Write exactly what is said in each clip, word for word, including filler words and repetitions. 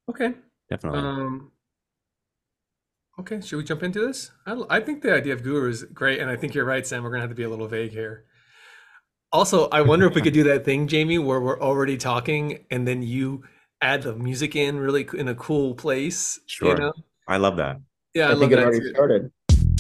Okay. Definitely. Um, okay. Should we jump into this? I, I think the idea of guru is great, and I think you're right, Sam. We're gonna have to be a little vague here. Also, I wonder if we could do that thing, Jamie, where we're already talking, and then you add the music in really in a cool place. You Sure. know? I love that. Yeah, I I think love it that already too. started.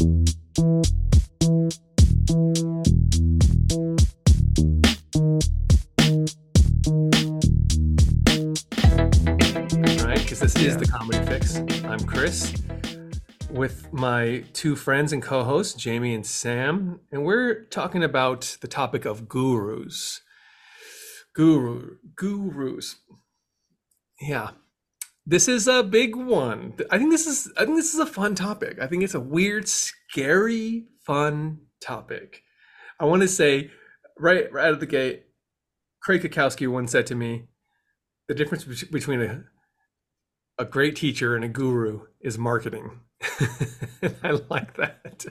All right, because this is Yeah. the Comedy Fix. I'm Chris with my two friends and co-hosts, Jamie and Sam, and we're talking about the topic of gurus. Guru, gurus. Yeah, this is a big one. I think this is I think this is a fun topic. I think it's a weird, scary, fun topic. I want to say right, right out of the gate, Craig Kakowski once said to me, the difference bet- between a, a great teacher and a guru is marketing. And I like that.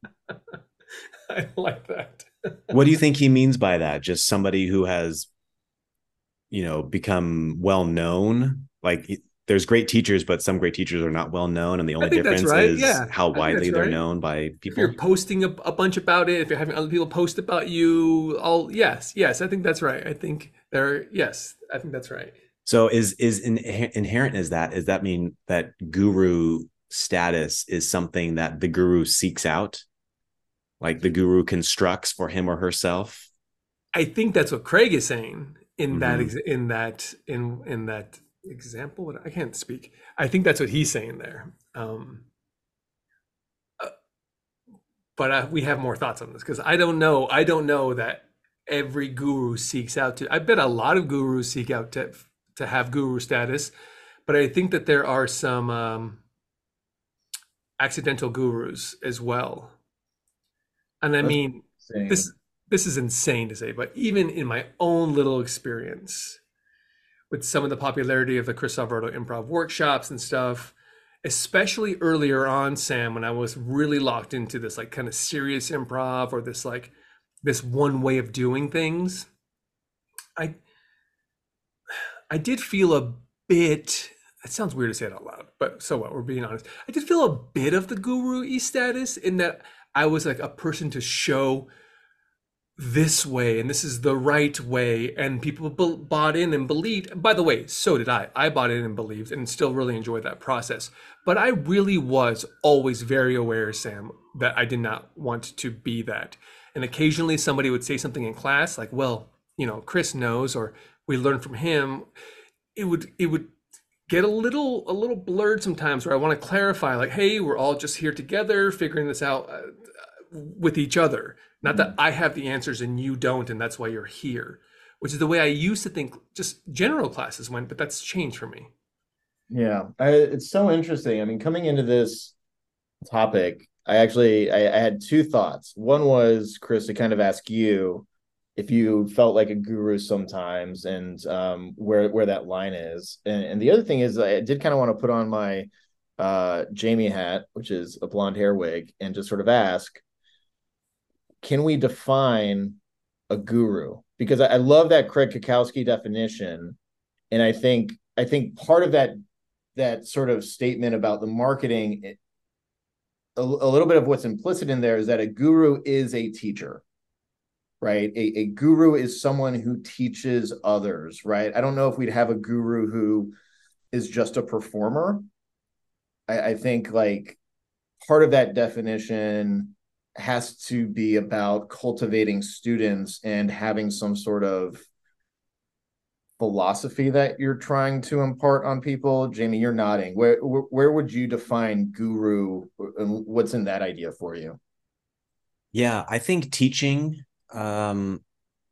I like that. What do you think he means by that? Just somebody who has, you know, become well known? Like there's great teachers, but some great teachers are not well known. And the I only think that's difference right. is Yeah, how I think widely that's they're right. known by If you're people. posting a, a bunch about it, if you're having other people post about you, all yes, yes, I think that's right. I think there, yes, I think that's right. So is is in, inherent is that, does that mean that guru status is something that the guru seeks out? Like the guru constructs for him or herself? I think that's what Craig is saying in that Mm-hmm. ex- in that in in that example. What I can't speak. I think that's what he's saying there. Um, uh, but uh, we have more thoughts on this because I don't know. I don't know that every guru seeks out to. I bet a lot of gurus seek out to to have guru status, but I think that there are some um, accidental gurus as well. And I That's mean, insane. this this is insane to say, but even in my own little experience with some of the popularity of the Chris Alberto improv workshops and stuff, especially earlier on, Sam, when I was really locked into this like kind of serious improv or this like this one way of doing things, I I did feel a bit. It sounds weird to say it out loud, but so what? We're being honest. I did feel a bit of the guru e status in that I was like a person to show this way and this is the right way, and people b- bought in and believed. By the way, so did i i bought in and believed and still really enjoyed that process, but I really was always very aware, Sam, that I did not want to be that. And occasionally somebody would say something in class like, well, you know, Chris knows, or we learned from him. It would it would get a little a little blurred sometimes, where I want to clarify like, hey, we're all just here together figuring this out uh, with each other. Not that I have the answers and you don't, and that's why you're here, which is the way I used to think just general classes went, but that's changed for me. Yeah, I, it's so interesting. I mean, coming into this topic, I actually I, I had two thoughts. One was, Chris, to kind of ask you if you felt like a guru sometimes, and um, where where that line is. And, and the other thing is, I did kind of want to put on my uh, Jamie hat, which is a blonde hair wig, and just sort of ask, can we define a guru? Because I, I love that Craig Kakowski definition, and I think I think part of that that sort of statement about the marketing, it, a, a little bit of what's implicit in there is that a guru is a teacher, right? A, a guru is someone who teaches others, right? I don't know if we'd have a guru who is just a performer. I, I think like part of that definition has to be about cultivating students and having some sort of philosophy that you're trying to impart on people. Jamie, you're nodding. Where where, where would you define guru, and what's in that idea for you? Yeah, I think teaching, um,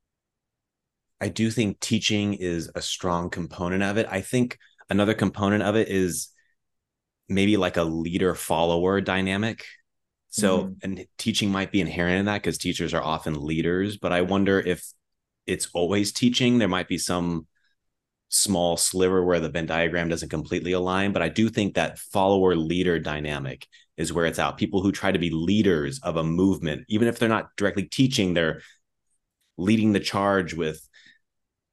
I do think teaching is a strong component of it. I think another component of it is maybe like a leader follower dynamic. So, Mm-hmm. and teaching might be inherent in that because teachers are often leaders, but I wonder if it's always teaching. There might be some small sliver where the Venn diagram doesn't completely align, but I do think that follower leader dynamic is where it's out. People who try to be leaders of a movement, even if they're not directly teaching, they're leading the charge with,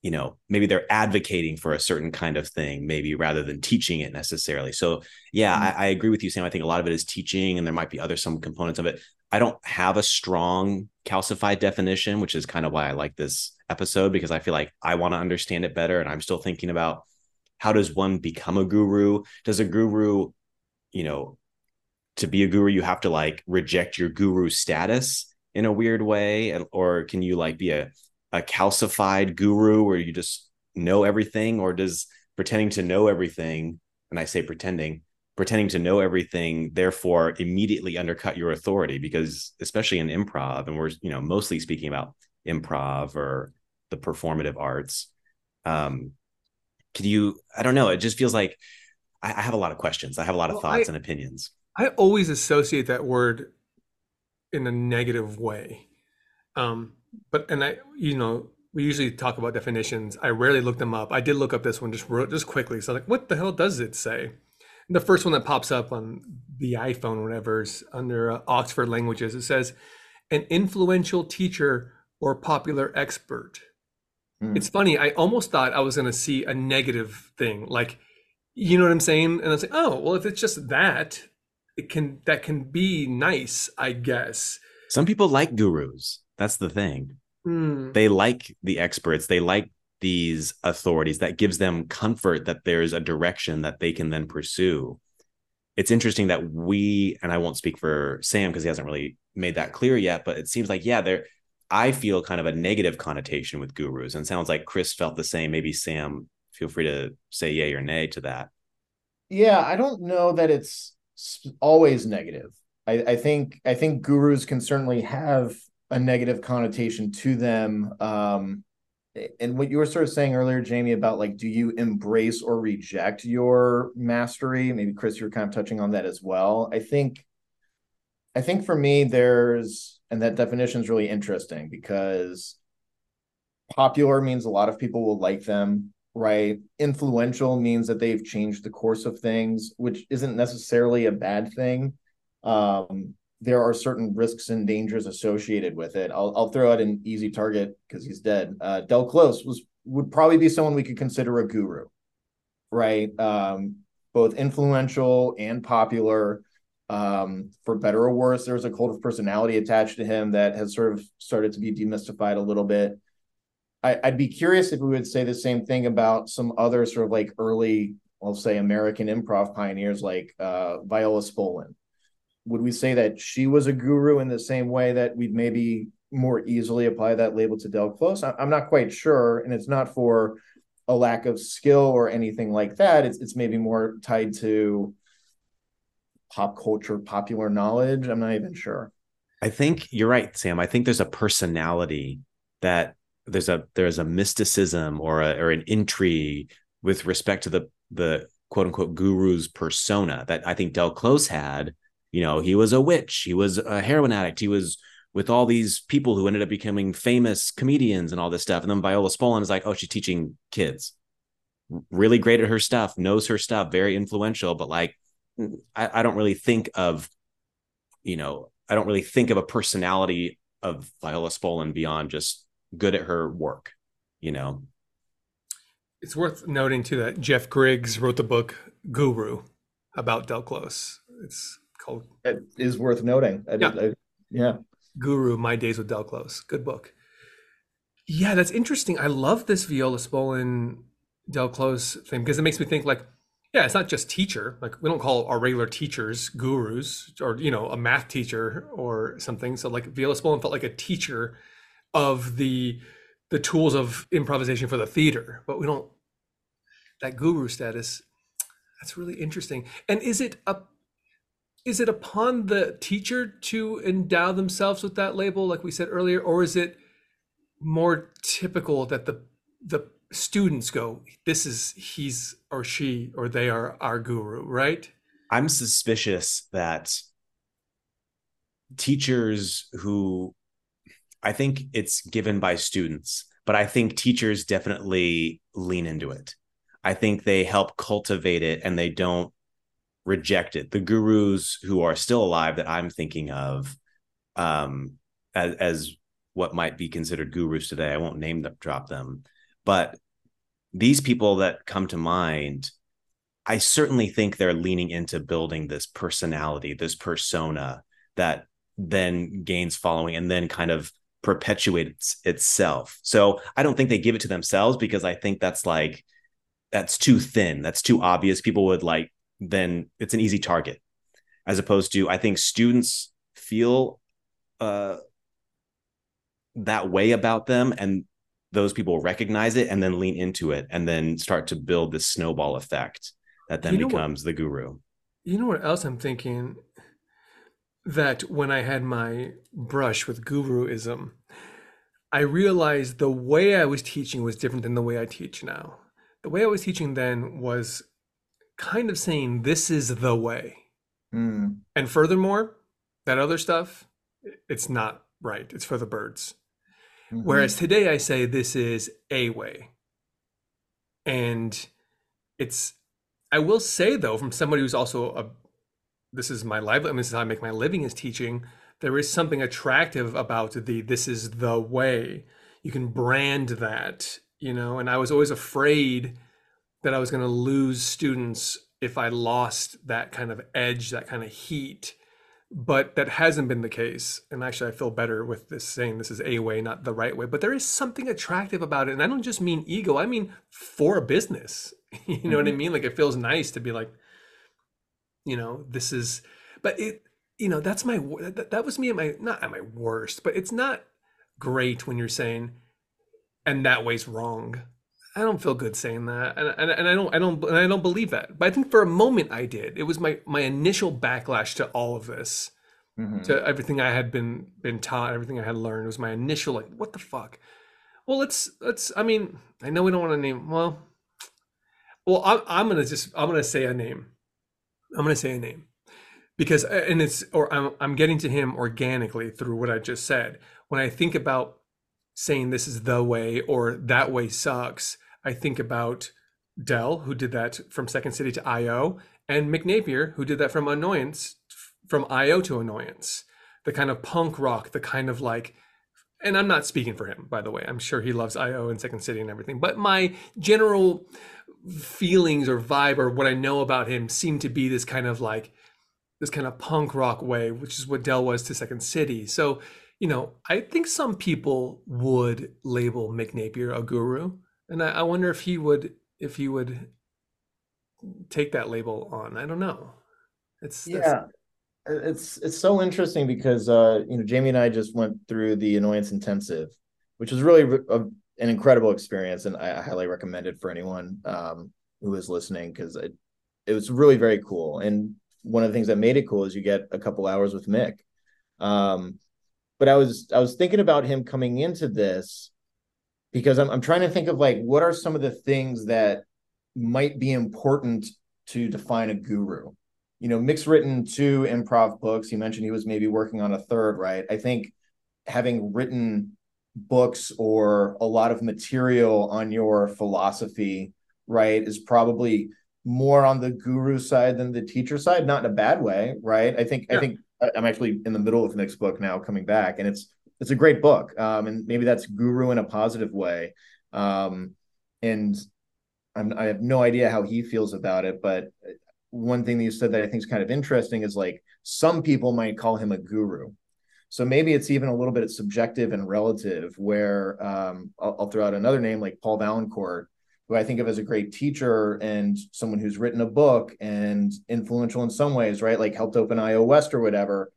you know, maybe they're advocating for a certain kind of thing, maybe rather than teaching it necessarily. So yeah, Mm-hmm. I, I agree with you, Sam. I think a lot of it is teaching, and there might be other some components of it. I don't have a strong calcified definition, which is kind of why I like this episode, because I feel like I want to understand it better. And I'm still thinking about, how does one become a guru? Does a guru, you know, to be a guru, you have to like reject your guru status in a weird way? And, or can you like be a, a calcified guru where you just know everything? Or does pretending to know everything, and I say pretending, pretending to know everything, therefore immediately undercut your authority? Because especially in improv, and we're, you know, mostly speaking about improv or the performative arts, um, could you, I don't know, it just feels like I, I have a lot of questions. I have a lot of Well, thoughts I and opinions. I always associate that word in a negative way. Um, but and I, you know, we usually talk about definitions. I rarely look them up. I did look up this one just real- just quickly. So like, what the hell does it say? And the first one that pops up on the iPhone, whatever, is under uh, Oxford Languages. It says, an influential teacher or popular expert. It's funny. I almost thought I was going to see a negative thing, like, you know what I'm saying? And I was like, oh, well, if it's just that, it can that can be nice, I guess. Some people like gurus. That's the thing. Hmm. They like the experts. They like these authorities. That gives them comfort that there's a direction that they can then pursue. It's interesting that we, and I won't speak for Sam because he hasn't really made that clear yet, but it seems like, yeah, there, I feel kind of a negative connotation with gurus, and it sounds like Chris felt the same. Maybe Sam, feel free to say yay or nay to that. Yeah, I don't know that it's always negative. I, I think I think gurus can certainly have a negative connotation to them. Um, and what you were sort of saying earlier, Jamie, about like, do you embrace or reject your mastery? Maybe Chris, you're kind of touching on that as well. I think I think for me, there's, and that definition is really interesting because popular means a lot of people will like them, right? Influential means that they've changed the course of things, which isn't necessarily a bad thing. Um, there are certain risks and dangers associated with it. I'll, I'll throw out an easy target because he's dead. Uh, Del Close was would probably be someone we could consider a guru, right? Um, both influential and popular. Um, for better or worse, there's a cult of personality attached to him that has sort of started to be demystified a little bit. I, I'd be curious if we would say the same thing about some other sort of like early, I'll say, American improv pioneers like uh, Viola Spolin. Would we say that she was a guru in the same way that we'd maybe more easily apply that label to Del Close? I'm not quite sure, and it's not for a lack of skill or anything like that. It's it's maybe more tied to pop culture, popular knowledge. I'm not even sure. I think you're right, Sam. I think there's a personality that there's a there's a mysticism or a, or an intrigue with respect to the the quote unquote guru's persona that I think Del Close had. You know, he was a witch, he was a heroin addict, he was with all these people who ended up becoming famous comedians and all this stuff. And then Viola Spolin is like, oh, she's teaching kids, really great at her stuff, knows her stuff, very influential, but like, I, I don't really think of, you know, I don't really think of a personality of Viola Spolin beyond just good at her work, you know. It's worth noting too that Jeff Griggs wrote the book Guru about Del Close. It's called It is worth noting. I did, yeah, I, yeah. Guru: My Days with Del Close. Good book. Yeah, that's interesting. I love this Viola Spolin Del Close thing because it makes me think like, yeah, it's not just teacher. Like we don't call our regular teachers gurus or, you know, a math teacher or something. So like Viola Spolin felt like a teacher of the the tools of improvisation for the theater, but we don't, that guru status. That's really interesting. And is it a is it upon the teacher to endow themselves with that label, like we said earlier, or is it more typical that the the students go, this is he's or she or they are our guru, right? I'm suspicious that teachers who, I think it's given by students, but I think teachers definitely lean into it. I think they help cultivate it and they don't reject it. The gurus who are still alive that I'm thinking of, um, as, as what might be considered gurus today, I won't name them, drop them, but these people that come to mind, I certainly think they're leaning into building this personality, this persona that then gains following and then kind of perpetuates itself. So I don't think they give it to themselves, because I think that's like, that's too thin. That's too obvious. People would like, then it's an easy target, as opposed to, I think students feel uh, that way about them, and those people recognize it and then lean into it and then start to build this snowball effect that then You know what? becomes the guru. You know what else I'm thinking? That when I had my brush with guruism, I realized the way I was teaching was different than the way I teach now. The way I was teaching then was kind of saying, this is the way. Mm. And furthermore, that other stuff, it's not right. It's for the birds. Mhm. Whereas today I say, this is a way. And it's, I will say though, from somebody who's also a, this is my livelihood, I mean, this is how I make my living, is teaching, there is something attractive about the, this is the way. You can brand that, you know, and I was always afraid that I was going to lose students if I lost that kind of edge, that kind of heat. But that hasn't been the case. And actually, I feel better with this saying this is a way, not the right way. But there is something attractive about it. And I don't just mean ego, I mean for a business. You know mm-hmm. what I mean? Like, it feels nice to be like, you know, this is, but it, you know, that's my, that, that was me at my, not at my worst, but it's not great when you're saying, and that way's wrong. I don't feel good saying that, and, and, and I don't, I don't, and I don't believe that. But I think for a moment I did. It was my my initial backlash to all of this, mm-hmm. to everything I had been been taught, everything I had learned. It was my initial like, what the fuck? Well, let's let's. I mean, I know we don't want to name. Well, well, I'm I'm gonna just I'm gonna say a name. I'm gonna say a name because, and it's, or I'm I'm getting to him organically through what I just said. When I think about saying this is the way or that way sucks, I think about Dell, who did that from Second City to I O, and Mick Napier, who did that from Annoyance, from I O to Annoyance. The kind of punk rock, the kind of like, and I'm not speaking for him, by the way. I'm sure he loves I O and Second City and everything. But my general feelings or vibe or what I know about him seem to be this kind of like, this kind of punk rock way, which is what Dell was to Second City. So, you know, I think some people would label Mick Napier a guru. And I, I wonder if he would, if he would take that label on. I don't know. It's yeah, it's it's so interesting because uh, you know, Jamie and I just went through the Annoyance Intensive, which was really a, an incredible experience, and I, I highly recommend it for anyone um, who is listening, because it it was really very cool. And one of the things that made it cool is you get a couple hours with Mick. Um, but I was I was thinking about him coming into this, because I'm I'm trying to think of like, what are some of the things that might be important to define a guru? You know, Mick's written two improv books. He mentioned he was maybe working on a third, right? I think having written books or a lot of material on your philosophy, right, is probably more on the guru side than the teacher side, not in a bad way, right? I think yeah. I think I'm actually in the middle of Mick's book now, coming back, and it's it's a great book, um, and maybe that's guru in a positive way. Um, and I'm, I have no idea how he feels about it, but one thing that you said that I think is kind of interesting is like, some people might call him a guru. So maybe it's even a little bit subjective and relative, where um, I'll, I'll throw out another name like Paul Valancourt, who I think of as a great teacher and someone who's written a book and influential in some ways, right? Like helped open I O West or whatever.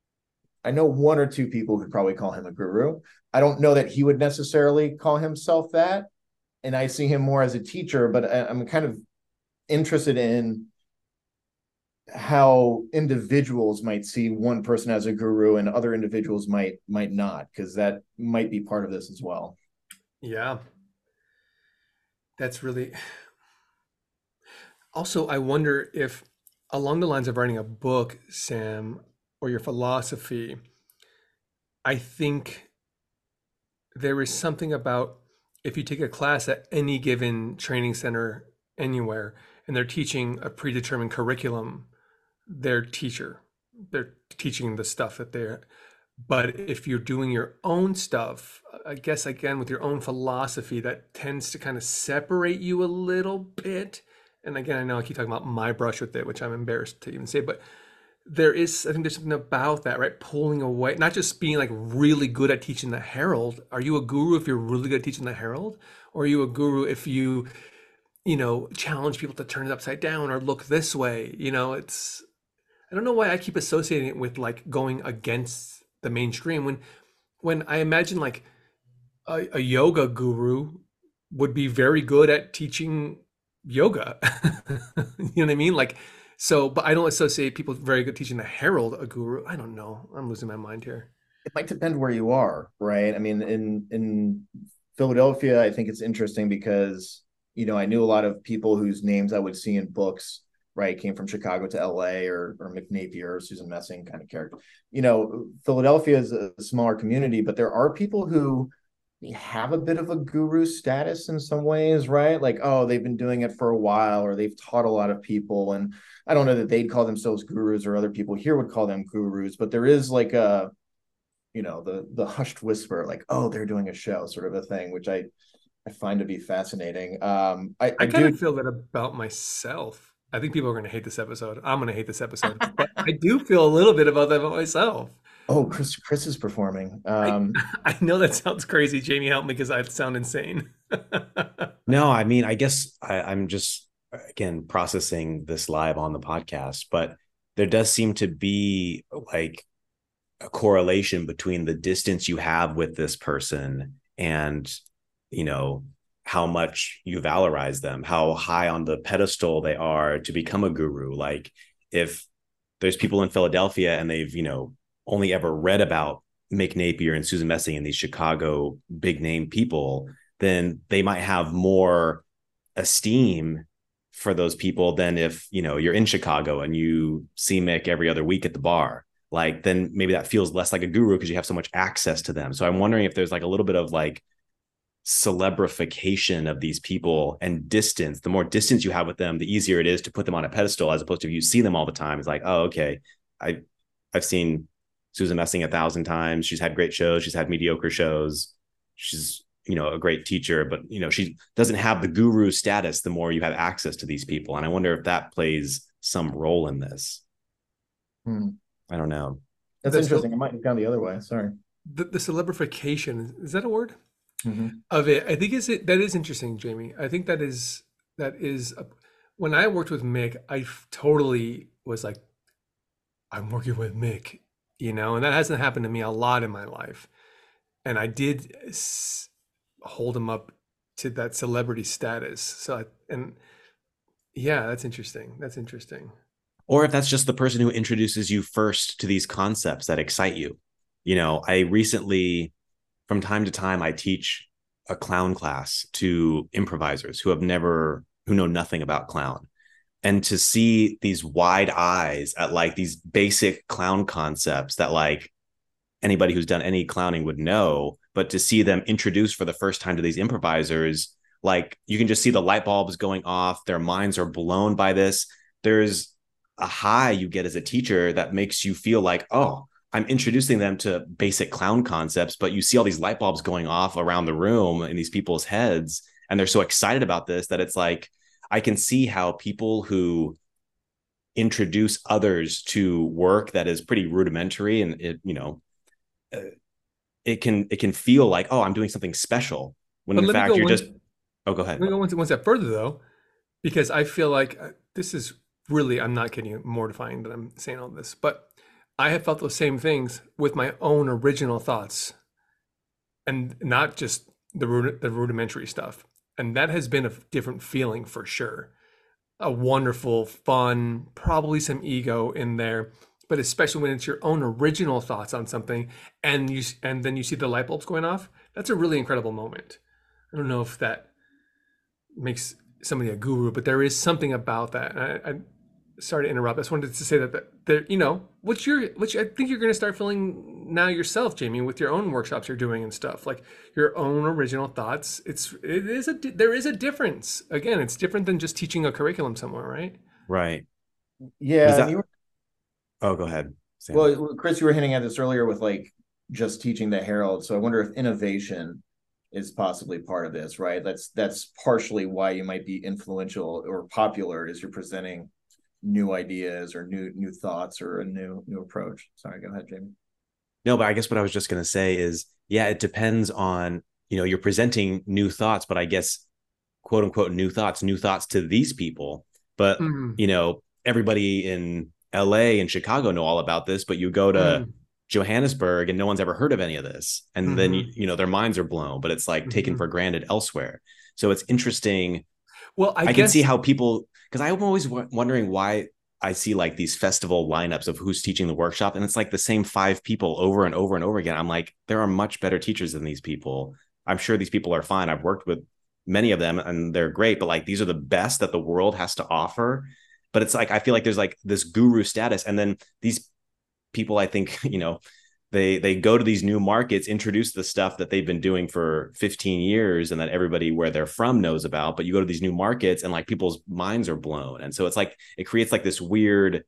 I know one or two people who'd probably call him a guru. I don't know that he would necessarily call himself that. And I see him more as a teacher, but I, I'm kind of interested in how individuals might see one person as a guru and other individuals might might not, because that might be part of this as well. Yeah. That's really, also, I wonder if along the lines of writing a book, Sam, or your philosophy, I think there is something about, if you take a class at any given training center anywhere and they're teaching a predetermined curriculum, their teacher, they're teaching the stuff that they're, But if you're doing your own stuff, I guess again with your own philosophy, that tends to kind of separate you a little bit. And again, I know I keep talking about my brush with it, which I'm embarrassed to even say, but there is, I think there's something about that, right? Pulling away, not just being like really good at teaching the Herald. Are you a guru if you're really good at teaching the Herald? Or are you a guru if you, you know, challenge people to turn it upside down or look this way? You know, it's, I don't know why I keep associating it with like going against the mainstream when when I imagine like a, a yoga guru would be very good at teaching yoga. You know what I mean? Like so, but I don't associate people very good teaching the Herald a guru. I don't know. I'm losing my mind here. It might depend where you are, right? I mean, in in Philadelphia, I think it's interesting because, you know, I knew a lot of people whose names I would see in books, right, came from Chicago to L A, or or McNapier or Susan Messing kind of character. You know, Philadelphia is a smaller community, but there are people who have a bit of a guru status in some ways, right? Like, oh, they've been doing it for a while, or they've taught a lot of people. And I don't know that they'd call themselves gurus or other people here would call them gurus, but there is like a, you know, the the hushed whisper, like, oh, they're doing a show, sort of a thing, which I I find to be fascinating. Um, I, I I kind do. of feel that about myself. I think people are going to hate this episode. I'm going to hate this episode, but I do feel a little bit about that about myself. Oh, Chris Chris is performing. I Um, I know that sounds crazy. Jamie, help me because I sound insane. No, I mean, I guess I, I'm just again processing this live on the podcast, but there does seem to be like a correlation between the distance you have with this person and, you know, how much you valorize them, how high on the pedestal they are to become a guru. Like if there's people in Philadelphia and they've, you know, only ever read about Mick Napier and Susan Messing and these Chicago big name people, then they might have more esteem for those people than if, you know, you're in Chicago and you see Mick every other week at the bar. Like then maybe that feels less like a guru because you have so much access to them. So I'm wondering if there's like a little bit of like celebrification of these people and distance. The more distance you have with them, the easier it is to put them on a pedestal, as opposed to if you see them all the time. It's like, oh, okay, I I've seen Susan Messing a thousand times. She's had great shows. She's had mediocre shows. She's, you know, a great teacher, but, you know, she doesn't have the guru status the more you have access to these people. And I wonder if that plays some role in this. hmm. I don't know. That's The, interesting. I might have gone the other way. Sorry. the, the celebrification, is that a word? Mhm. Of it, I think is it that is interesting, Jamie. I think that is that is a, when I worked with Mick, I f- totally was like, I'm working with Mick, you know, and that hasn't happened to me a lot in my life. And I did s- hold him up to that celebrity status. So, I, and yeah, that's interesting. That's interesting. Or if that's just the person who introduces you first to these concepts that excite you. You know, I recently, from time to time, I teach a clown class to improvisers who have never, who know nothing about clown. And to see these wide eyes at like these basic clown concepts that like anybody who's done any clowning would know, but to see them introduced for the first time to these improvisers, like you can just see the light bulbs going off. Their minds are blown by this. There's a high you get as a teacher that makes you feel like, oh, I'm introducing them to basic clown concepts, but you see all these light bulbs going off around the room in these people's heads. And they're so excited about this that it's like, I can see how people who introduce others to work that is pretty rudimentary and it, you know, uh, it can, it can feel like, oh, I'm doing something special when But in let me fact go you're one, just, oh, go let ahead. me go one, one step further though, because I feel like uh, this is really, I'm not kidding, mortifying that I'm saying all this, but I have felt those same things with my own original thoughts and not just the rud- the rudimentary stuff. And that has been a different feeling for sure. A wonderful, fun, probably some ego in there, but especially when it's your own original thoughts on something and you and then you see the light bulbs going off, that's a really incredible moment. I don't know if that makes somebody a guru, but there is something about that. I, I sorry to interrupt. I just wanted to say that, that there, you know, what's your, which I think you're going to start feeling now yourself, Jamie, with your own workshops you're doing and stuff, like your own original thoughts. It's, it is a, there is a difference. Again, it's different than just teaching a curriculum somewhere, right? Right. Does Yeah, and that, you were oh, go ahead, Sam. well, Chris, you were hinting at this earlier with like just teaching the Herald. So I wonder if innovation is possibly part of this, right? That's that's partially why you might be influential or popular, is you're presenting new ideas or new new thoughts or a new new approach. Sorry, go ahead, Jamie. No, but I guess what I was just going to say is, yeah, it depends on, you know, you're presenting new thoughts, but I guess, quote unquote, new thoughts, new thoughts to these people. But, Mm, you know, everybody in L A and Chicago know all about this, but you go to mm, Johannesburg and no one's ever heard of any of this. And then, you, mhm, you know, their minds are blown, but it's like taken for mhm. granted elsewhere. So it's interesting. Well, I I can see guess, how people, because I'm always w- wondering why I see like these festival lineups of who's teaching the workshop, and it's like the same five people over and over and over again. I'm like, there are much better teachers than these people. I'm sure these people are fine. I've worked with many of them and they're great, but like these are the best that the world has to offer. But it's like I feel like there's like this guru status, and then these people, I think, you know, they they go to these new markets, introduce the stuff that they've been doing for fifteen years and that everybody where they're from knows about, but you go to these new markets and like people's minds are blown. And so it's like it creates like this weird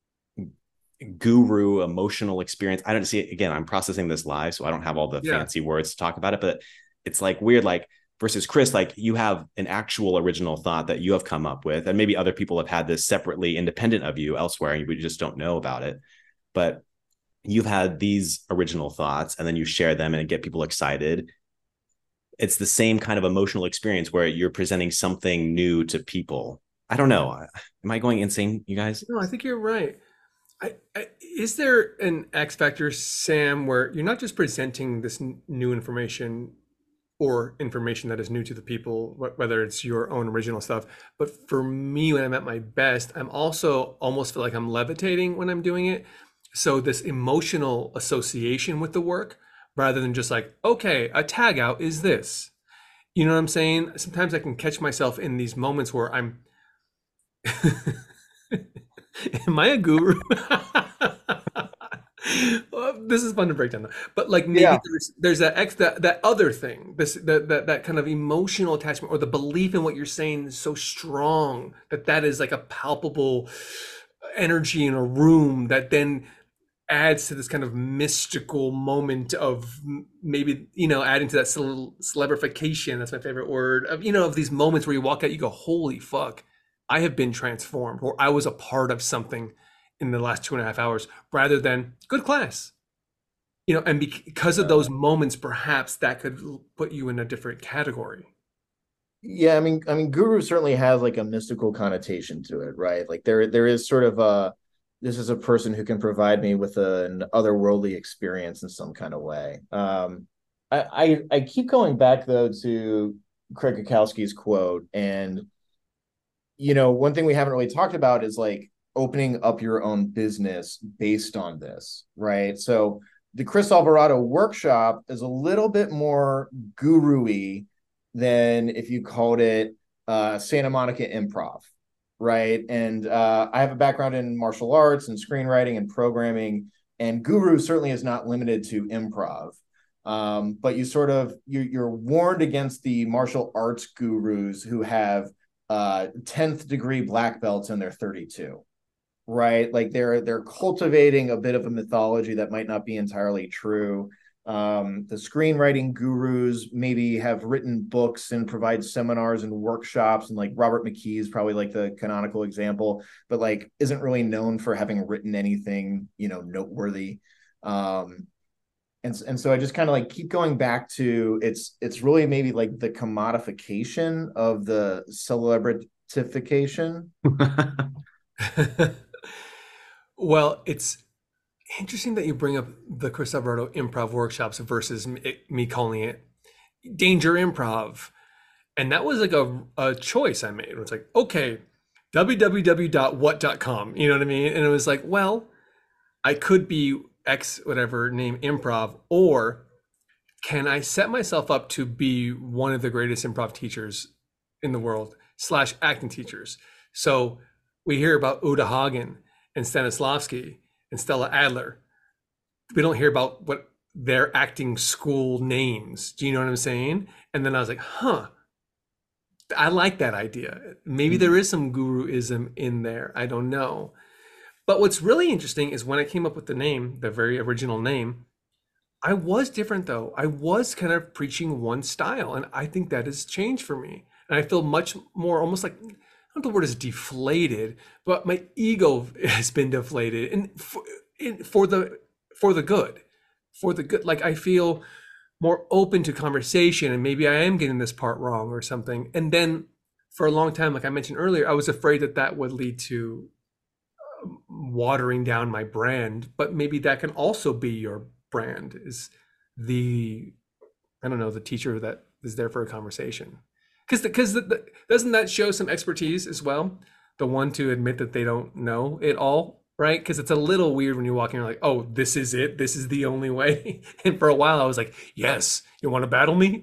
guru emotional experience. I don't see it, again, I'm processing this live, so I don't have all the yeah. fancy words to talk about it, but it's like weird, like versus Chris, like you have an actual original thought that you have come up with, and maybe other people have had this separately independent of you elsewhere and we just don't know about it. But you've had these original thoughts and then you share them and get people excited. It's the same kind of emotional experience where you're presenting something new to people. I don't know. Am I going insane, you guys? No, I think you're right. I, I, is there an X factor, Sam, where you're not just presenting this n- new information or information that is new to the people, wh- whether it's your own original stuff, but for me, when I'm at my best, I'm also almost feel like I'm levitating when I'm doing it. So this emotional association with the work, rather than just like, okay, a tag out is this. You know what I'm saying? Sometimes I can catch myself in these moments where I'm am I a guru? Well, this is fun to break down, though. But like maybe Yeah. there's there's that ex that, that other thing, this that, that that kind of emotional attachment or the belief in what you're saying is so strong that that is like a palpable energy in a room that then adds to this kind of mystical moment of m- maybe you know adding to that cele- celebrification. That's my favorite word of you know of these moments where you walk out, you go, "Holy fuck, I have been transformed," or "I was a part of something in the last two and a half hours," rather than "good class." You know, and because of those moments, perhaps that could l- put you in a different category. Yeah, I mean, I mean, guru certainly has like a mystical connotation to it, right? Like there, there is sort of a, this is a person who can provide me with an otherworldly experience in some kind of way. Um, I, I, I keep going back though to Craig Kukowski's quote, and you know, one thing we haven't really talked about is like opening up your own business based on this, right? So the Chris Alvarado workshop is a little bit more guru-y than if you called it uh, Santa Monica Improv, right? And uh, I have a background in martial arts and screenwriting and programming, and guru certainly is not limited to improv. Um, but you sort of you, you're warned against the martial arts gurus who have uh tenth degree black belts and they're thirty-two, right? Like they're they're cultivating a bit of a mythology that might not be entirely true. Um the screenwriting gurus maybe have written books and provide seminars and workshops, and like Robert McKee is probably like the canonical example, but like isn't really known for having written anything, you know, noteworthy. um and and so I just kind of like keep going back to it's it's really maybe like the commodification of the celebritification. Well, it's interesting that you bring up the Chris Alberto improv workshops versus me, me calling it danger improv. And that was like a, a choice I made. It was like, okay, w w w dot what dot com. You know what I mean? And it was like, well, I could be X whatever name improv, or can I set myself up to be one of the greatest improv teachers in the world slash acting teachers? So we hear about Uda Hagen and Stanislavski and Stella Adler. We don't hear about what their acting school names. Do you know what I'm saying? And then I was like, huh, I like that idea. Maybe there is some guruism in there. I don't know. But what's really interesting is when I came up with the name, the very original name, I was different though. I was kind of preaching one style, and I think that has changed for me. And I feel much more almost like, I don't know if the word is deflated, but my ego has been deflated, and for, in, for the for the good, for the good. Like I feel more open to conversation, and maybe I am getting this part wrong or something. And then for a long time, like I mentioned earlier, I was afraid that that would lead to watering down my brand, but maybe that can also be your brand, is the, I don't know, the teacher that is there for a conversation. Because because the, the, doesn't that show some expertise as well? The one to admit that they don't know it all, right? Because it's a little weird when you walk in, you're like, oh, this is it. This is the only way. And for a while, I was like, yes, you want to battle me?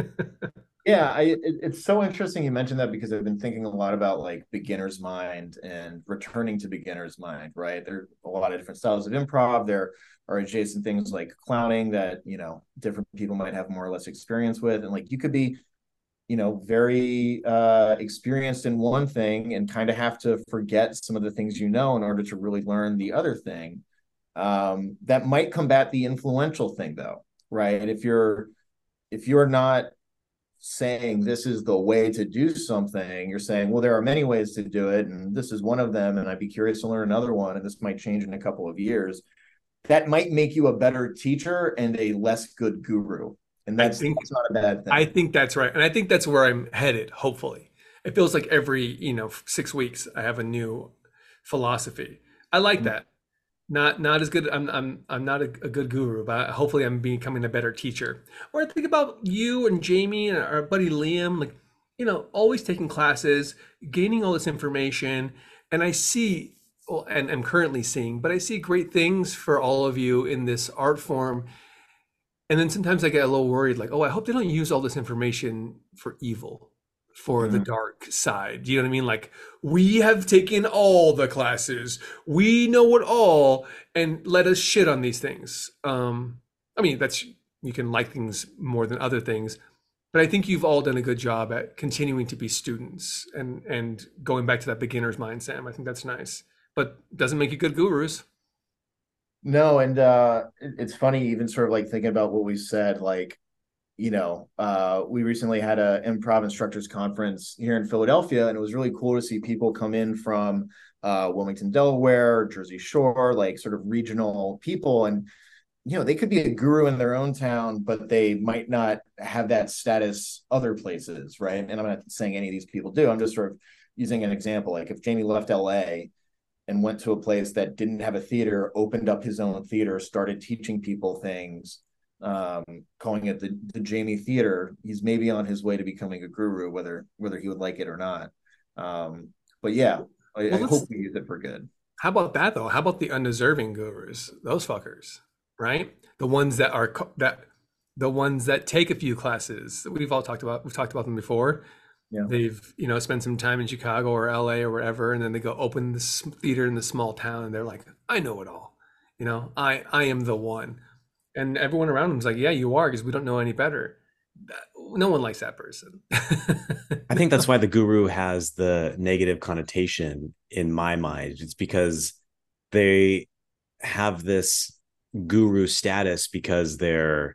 Yeah, I it, it's so interesting you mentioned that because I've been thinking a lot about like beginner's mind and returning to beginner's mind, right? There are a lot of different styles of improv. There are adjacent things like clowning that, you know, different people might have more or less experience with. And like you could be, you know, very uh experienced in one thing and kind of have to forget some of the things you know in order to really learn the other thing. Um, that might combat the influential thing though, right? If you're if you're not saying this is the way to do something, you're saying, well, there are many ways to do it, and this is one of them, and I'd be curious to learn another one, and this might change in a couple of years. That might make you a better teacher and a less good guru. And I that's, think that's not a bad I thing. think that's right. And I think that's where I'm headed, hopefully. It feels like every, you know, six weeks I have a new philosophy. I like that. Not not as good. I'm I'm I'm not a, a good guru, but hopefully I'm becoming a better teacher. Or I think about you and Jamie and our buddy Liam, like, you know, always taking classes, gaining all this information, and I see, well, and I'm currently seeing, but I see great things for all of you in this art form. And then sometimes I get a little worried, like, oh, I hope they don't use all this information for evil, for the Mm. dark side. Do you know what I mean? Like, we have taken all the classes, we know it all, and let us shit on these things. Um, I mean, that's, you can like things more than other things, but I think you've all done a good job at continuing to be students and and going back to that beginner's mind, Sam. I think that's nice, but doesn't make you good gurus. No, and uh it- it's funny even sort of like thinking about what we said, like, you know, uh we recently had a improv instructors conference here in Philadelphia, and it was really cool to see people come in from uh Wilmington, Delaware, Jersey Shore, like sort of regional people. And you know, they could be a guru in their own town, but they might not have that status other places, right? And I'm not saying any of these people do. I'm just sort of using an example. Like if Jamie left L A and went to a place that didn't have a theater, opened up his own theater, started teaching people things, um, calling it the, the Jamie Theater, he's maybe on his way to becoming a guru, whether whether he would like it or not. Um, but yeah, I, Well, I let's, hope we use it for good. how about that though? How about the undeserving gurus? Those fuckers, right? The ones that are co- that the ones that take a few classes. We've all talked about we've talked about them before. Yeah. They've, you know, spent some time in Chicago or L A or wherever, and then they go open this theater in the small town, and they're like, I know it all. You know, I I am the one. And everyone around them is like, yeah, you are, because we don't know any better. That- No one likes that person. I think that's why the guru has the negative connotation in my mind. It's because they have this guru status because they're,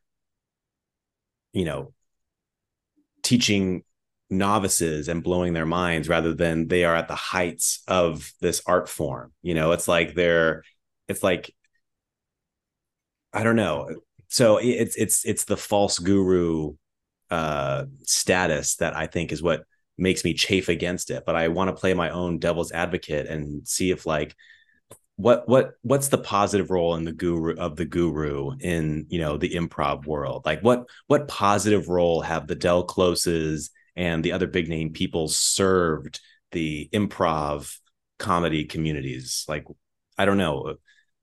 you know, teaching novices and blowing their minds rather than they are at the heights of this art form. You know, it's like they're, it's like, I don't know. So it's, it's, it's the false guru uh, status that I think is what makes me chafe against it. But I want to play my own devil's advocate and see if like, what what what's the positive role in the guru of the guru in, you know, the improv world? Like what what positive role have the Del Closes and the other big name people served the improv comedy communities? Like, I don't know.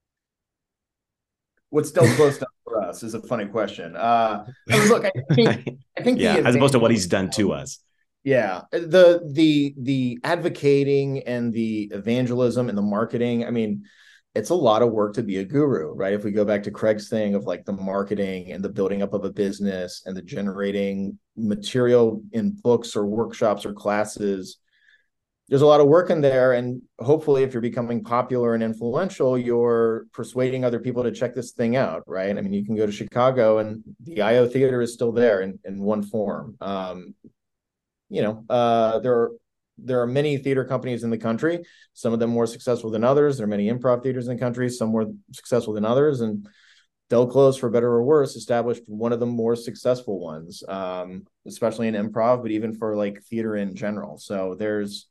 What's still close to for us is a funny question. Uh, I mean, look, I think I think the Yeah, as opposed to what he's evangelism, done to us. yeah, the the the advocating and the evangelism and the marketing. I mean, it's a lot of work to be a guru, right? If we go back to Craig's thing of like the marketing and the building up of a business and the generating material in books or workshops or classes, there's a lot of work in there. And hopefully, if you're becoming popular and influential, you're persuading other people to check this thing out, right? I mean, you can go to Chicago and the I O Theater is still there in, in one form. Um, you know, uh, there are there are many theater companies in the country, some of them more successful than others. There are many improv theaters in the country, some more successful than others. And Del Close, for better or worse, established one of the more successful ones, um, especially in improv, but even for like theater in general. So there's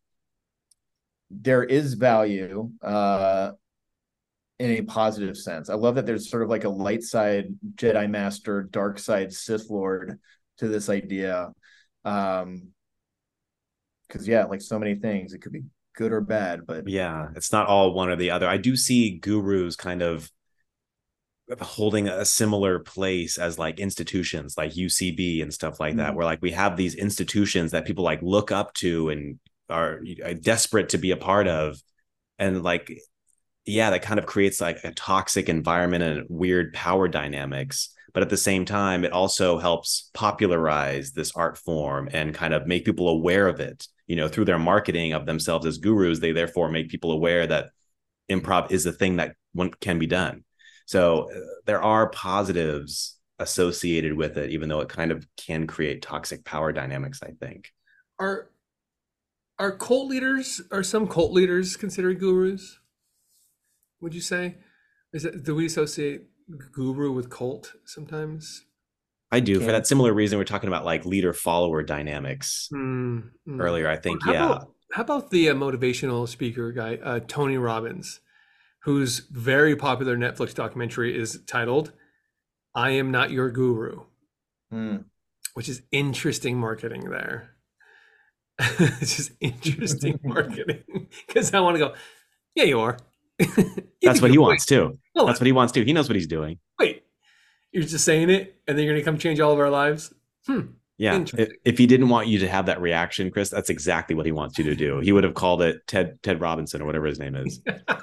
there is value uh, in a positive sense. I love that there's sort of like a light side Jedi Master, dark side Sith Lord to this idea. Um, because yeah, like so many things, it could be good or bad, but Yeah, it's not all one or the other. I do see gurus kind of holding a similar place as like institutions like U C B and stuff like that, mm-hmm. where like we have these institutions that people like look up to and are desperate to be a part of. And like, yeah, that kind of creates like a toxic environment and weird power dynamics. But at the same time, it also helps popularize this art form and kind of make people aware of it. You know, through their marketing of themselves as gurus, they therefore make people aware that improv is a thing that one can be done. So uh, there are positives associated with it, even though it kind of can create toxic power dynamics, I think. Are are cult leaders, are some cult leaders considered gurus? Would you say? Is it, do we associate guru with cult sometimes? I do, for Can that similar reason we're talking about like leader follower dynamics Mm, mm. earlier. I Or think, how yeah. about how about the uh, motivational speaker guy, uh, Tony Robbins, whose very popular Netflix documentary is titled "I Am Not Your Guru," mm. which is interesting marketing there. It's just interesting marketing because I want to go, yeah, you are. That's what he wants too. Hold That's on. what he wants too. He knows what he's doing. Wait, you're just saying it, and then you're going to come change all of our lives? Hmm. Yeah. If, Interesting. if he didn't want you to have that reaction, Chris, that's exactly what he wants you to do. He would have called it Ted Ted Robinson or whatever his name is.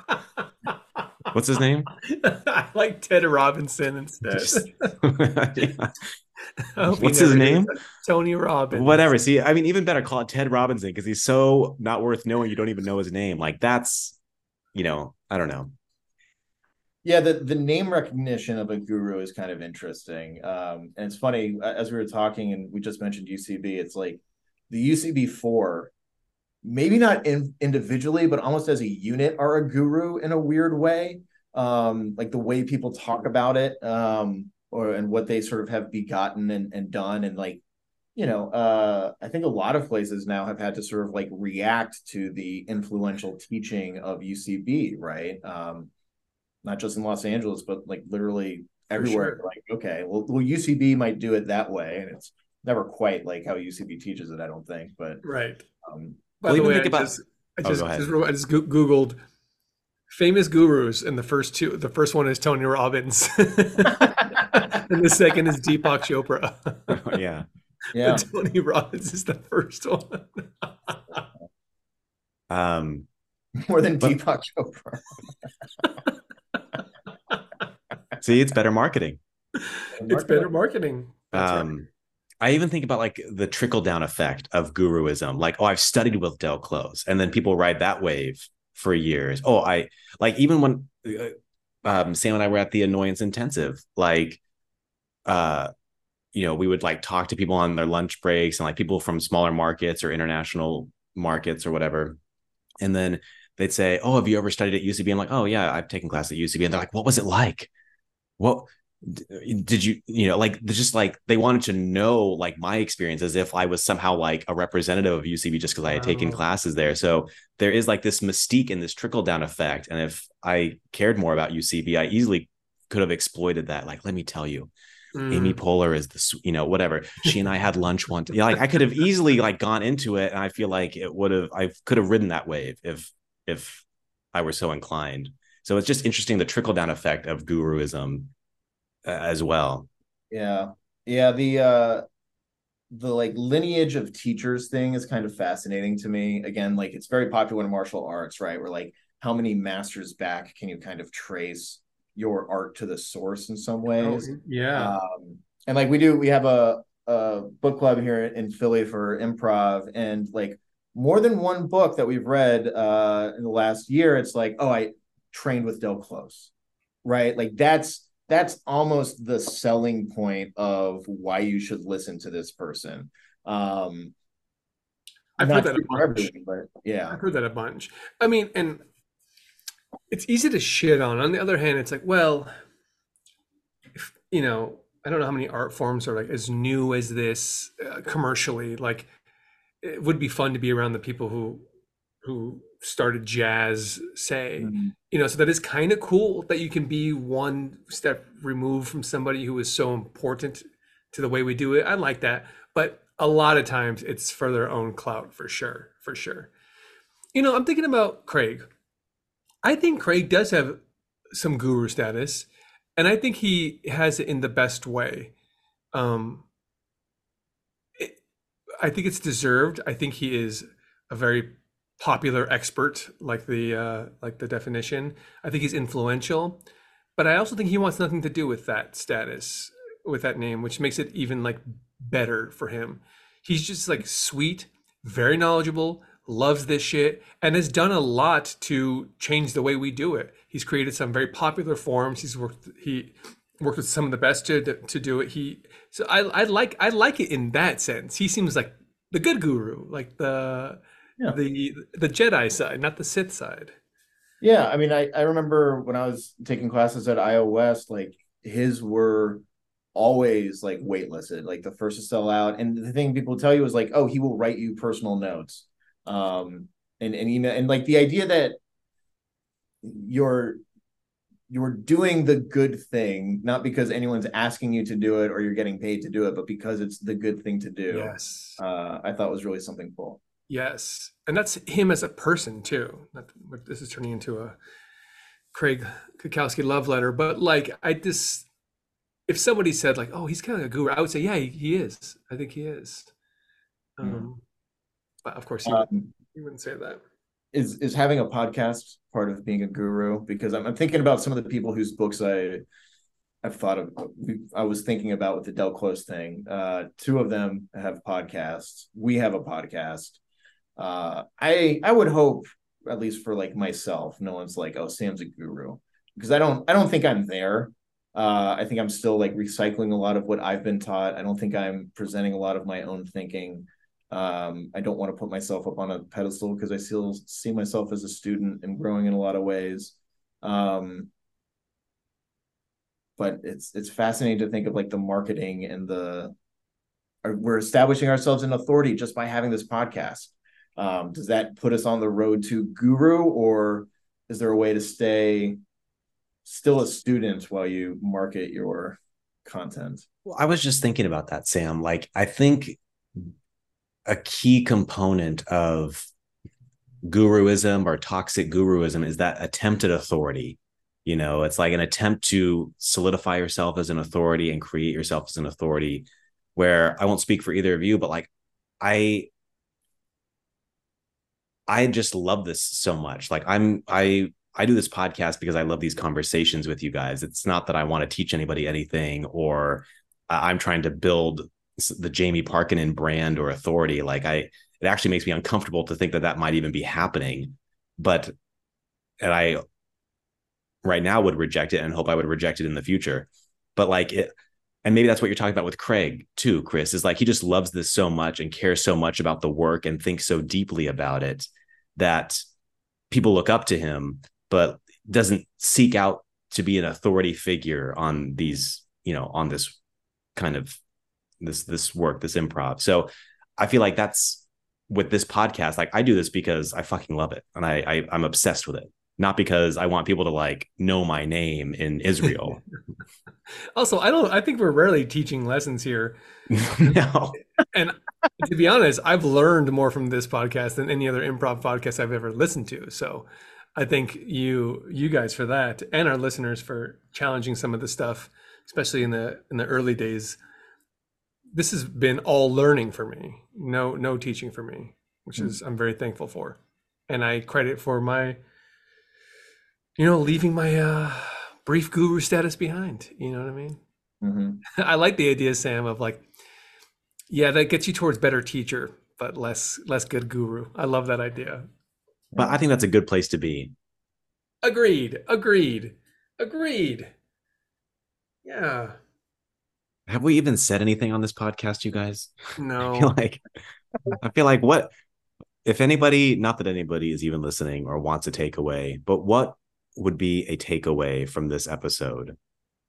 What's his name? I like Ted Robinson instead. Just, yeah. I hope he What's his never hears name? that. Tony Robbins. Whatever. See, I mean, even better, call it Ted Robinson because he's so not worth knowing. You don't even know his name. Like that's, you know, I don't know. Yeah, the, the name recognition of a guru is kind of interesting. Um, and it's funny, as we were talking and we just mentioned U C B, it's like the U C B four, maybe not in, individually, but almost as a unit are a guru in a weird way. Um, like the way people talk about it, um, or and what they sort of have begotten and, and done. And like, you know, uh, I think a lot of places now have had to sort of like react to the influential teaching of U C B, right? Um, not just in Los Angeles, but like literally everywhere. Sure. Like, okay, well, well, U C B might do it that way, and it's never quite like how U C B teaches it, I don't think. But Right. um, By Well, the even way, think I about. just I Oh, just, go ahead. just I just googled famous gurus, and the first two, the first one is Tony Robbins, and the second is Deepak Chopra. Yeah. yeah, But Tony Robbins is the first one. Um, more than but- Deepak Chopra. see, it's better marketing. It's better marketing. That's right. Um, I even think about like the trickle down effect of guruism. Like, oh, I've studied with Del Close, and then people ride that wave for years. Oh, I like even when uh, um, Sam and I were at the Annoyance Intensive, like, uh, you know, we would like talk to people on their lunch breaks and like people from smaller markets or international markets or whatever, and then they'd say, "Oh, have you ever studied at U C B?" I'm like, "Oh yeah, I've taken class at U C B," and they're like, "What was it like? What?" Did you you know like just like they wanted to know like my experience as if I was somehow like a representative of U C B just because I had taken Wow. classes there. So there is like this mystique and this trickle down effect, and if I cared more about U C B, I easily could have exploited that. Like, let me tell you, Amy Mm. Poehler is the you know whatever, she and I had lunch one time. Yeah, like I could have easily like gone into it, and I feel like it would have I could have ridden that wave if if I were so inclined. So it's just interesting, the trickle down effect of guruism as well. Yeah, yeah. The uh, the like lineage of teachers thing is kind of fascinating to me. Again, like it's very popular in martial arts, right? Where like how many masters back can you kind of trace your art to the source in some Oh, ways? yeah. Um, and like we do, we have a, a book club here in Philly for improv, and like more than one book that we've read uh, in the last year, it's like, oh, I trained with Del Close, right? Like that's that's almost the selling point of why you should listen to this person. Um, I've heard not that a true for bunch. everything, but yeah. I've heard that a bunch. I mean, and it's easy to shit on. On the other hand, it's like, well, if, you know, I don't know how many art forms are like as new as this uh, commercially. Like, it would be fun to be around the people who who started jazz, say, Mhm. you know. So that is kind of cool that you can be one step removed from somebody who is so important to the way we do it. I like that, but a lot of times it's for their own clout, for sure, for sure. You know, I'm thinking about Craig. I think Craig does have some guru status, and I think he has it in the best way. Um, it, I think it's deserved. I think he is a very popular expert, like the uh, like the definition. I think he's influential, but I also think he wants nothing to do with that status, with that name, which makes it even like better for him. He's just like sweet, very knowledgeable, loves this shit, and has done a lot to change the way we do it. He's created some very popular forms. He's worked he worked with some of the best to to do it. He so I I like I like it in that sense. He seems like the good guru, like the Yeah. the the Jedi side, not the Sith side. Yeah, I mean, I, I remember when I was taking classes at I O West, like his were always like waitlisted, like the first to sell out. And the thing people tell you is like, oh, he will write you personal notes. Um, and and email and like the idea that you're you're doing the good thing, not because anyone's asking you to do it or you're getting paid to do it, but because it's the good thing to do, Yes. uh, I thought was really something cool. Yes. And that's him as a person too. Not- This is turning into a Craig Kukowski love letter, but like I just if somebody said like, "Oh, he's kind of a guru," I would say, "Yeah, he, he is. I think he is." Mm. Um, but of course, he would Um, he wouldn't say that. is is having a podcast part of being a guru? Because I'm, I'm thinking about some of the people whose books I I've thought of. I was thinking about with the Del Close thing. Uh, two of them have podcasts. We have a podcast. Uh, I I would hope, at least for like myself, no one's like, oh, Sam's a guru, because I don't I don't think I'm there. Uh, I think I'm still like recycling a lot of what I've been taught. I don't think I'm presenting a lot of my own thinking. Um, I don't want to put myself up on a pedestal because I still see myself as a student and growing in a lot of ways. Um, but it's it's fascinating to think of like the marketing and the we're establishing ourselves in authority just by having this podcast. Um, does that put us on the road to guru, or is there a way to stay still a student while you market your content? Well, I was just thinking about that, Sam. Like, I think a key component of guruism or toxic guruism is that attempt at authority. You know, it's like an attempt to solidify yourself as an authority and create yourself as an authority, where I won't speak for either of you, but like I I just love this so much. Like I'm I I do this podcast because I love these conversations with you guys. It's not that I want to teach anybody anything or uh, I'm trying to build the Jamie Parkinen brand or authority. Like I, it actually makes me uncomfortable to think that that might even be happening. But, and I right now would reject it and hope I would reject it in the future. But like it, and maybe that's what you're talking about with Craig too, Chris, is like he just loves this so much and cares so much about the work and thinks so deeply about it that people look up to him, but doesn't seek out to be an authority figure on these, you know, on this kind of this this work, this improv. So I feel like that's with this podcast. Like I do this because I fucking love it and I, I I'm obsessed with it, not because I want people to like know my name in Israel. Also, I don't I think we're rarely teaching lessons here. No. And to be honest, I've learned more from this podcast than any other improv podcast I've ever listened to. So I thank you you guys for that and our listeners for challenging some of the stuff, especially in the in the early days. This has been all learning for me. No no teaching for me, which is I'm very thankful for. And I credit for my you know, leaving my uh brief guru status behind. You know what I mean? Mm-hmm. I like the idea, Sam, of like, yeah, that gets you towards better teacher. but less less good guru. I love that idea. But I think that's a good place to be. Agreed. Agreed. Agreed. Yeah. Have we even said anything on this podcast, you guys? No. I feel like I feel like what if anybody, not that anybody is even listening or wants a takeaway, but what would be a takeaway from this episode?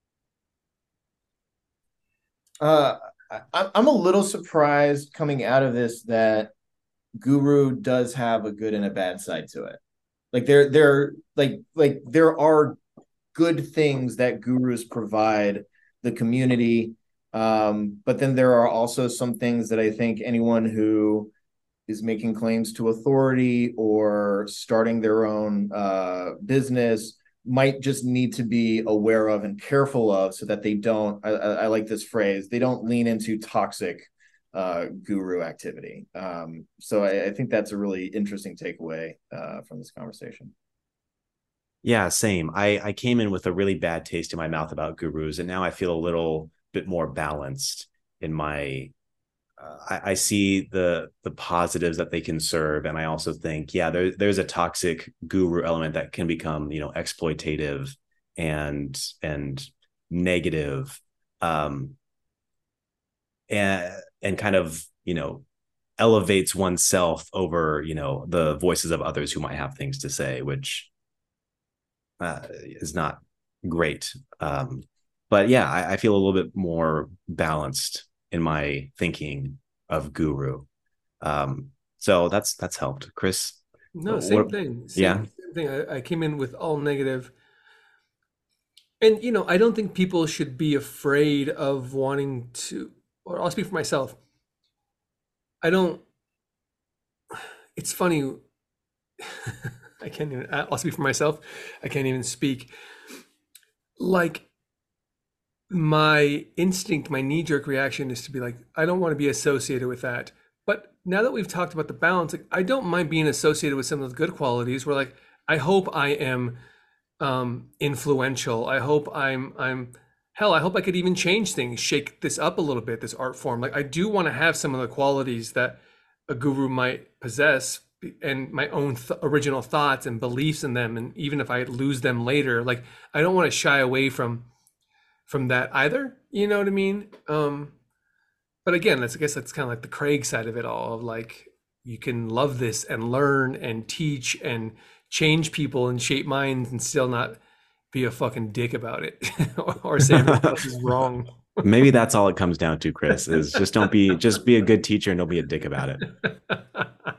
Uh, I, I'm a little surprised coming out of this that Guru does have a good and a bad side to it. Like there, there, like, like there are good things that gurus provide the community, um, but then there are also some things that I think anyone who is making claims to authority or starting their own uh, business might just need to be aware of and careful of, so that they don't. I, I, I like this phrase. They don't lean into toxic uh, guru activity. Um, so I, I think that's a really interesting takeaway uh, from this conversation. Yeah, same. I, I came in with a really bad taste in my mouth about gurus, and now I feel a little bit more balanced in my. Uh, I, I see the the positives that they can serve, and I also think, yeah, there, there's a toxic guru element that can become, you know, exploitative and and negative, um, and and kind of, you know, elevates oneself over, you know, the voices of others who might have things to say, which uh, is not great. Um, but yeah, I, I feel a little bit more balanced in my thinking of guru. Um, so that's that's helped. Chris? No, same what, thing. Same, yeah. same thing. I, I came in with all negative. And, you know, I don't think people should be afraid of wanting to, or I'll speak for myself. I don't, it's funny. I can't even, I'll speak for myself. I can't even speak. Like, my instinct, my knee-jerk reaction is to be like, I don't want to be associated with that. But now that we've talked about the balance, like, I don't mind being associated with some of the good qualities where, like, I hope I am um, influential. I hope I'm, I'm, hell, I hope I could even change things, shake this up a little bit, this art form. Like, I do want to have some of the qualities that a guru might possess, and my own th- original thoughts and beliefs in them. And even if I lose them later, like, I don't want to shy away from from that either. You know what I mean? Um, but again, that's, I guess that's kind of like the Craig side of it all, of like, you can love this and learn and teach and change people and shape minds and still not be a fucking dick about it or say everyone else is wrong. Maybe that's all it comes down to, Chris, is just don't be, just be a good teacher and don't be a dick about it.